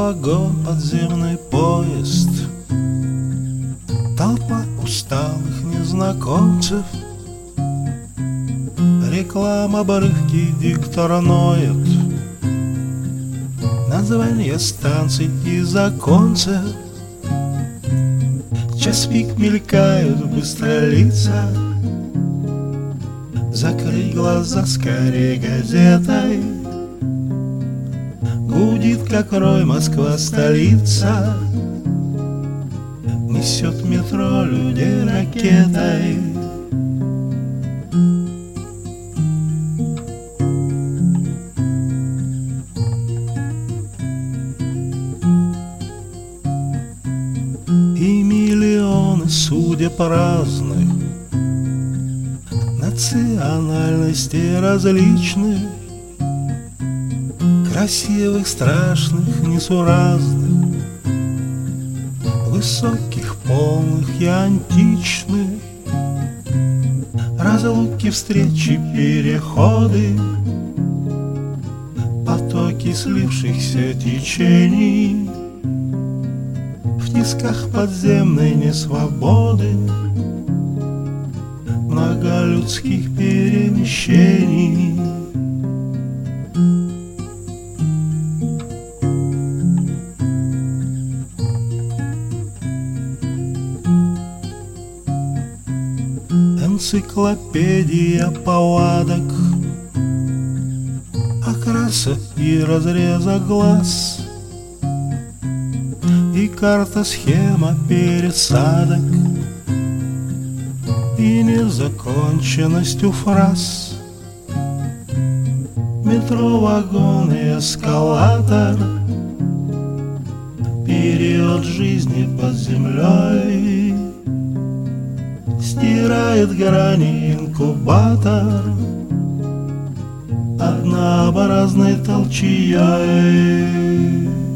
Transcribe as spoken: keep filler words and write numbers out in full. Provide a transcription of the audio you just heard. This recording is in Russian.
Метровагон, подземный поезд, толпа усталых незнакомцев, реклама, обрывки, диктора ноет, названия станций и законцев. Час пик мелькают быстро лица, закрыть глаза скорее газетой. Гудит, как рой, Москва, столица, несет метро людей ракетой. И миллионы судеб разных, национальностей различных, красивых, страшных, несуразных, высоких, полных и античных, разлуки, встречи, переходы, потоки слившихся течений, в тисках подземной несвободы, много людских перемещений. Энциклопедия повадок, окраса и разреза глаз, и карта-схема пересадок, и незаконченностью фраз. Метро, вагон и эскалатор, период жизни под землей, стирает грани инкубатор однообразной толчьей.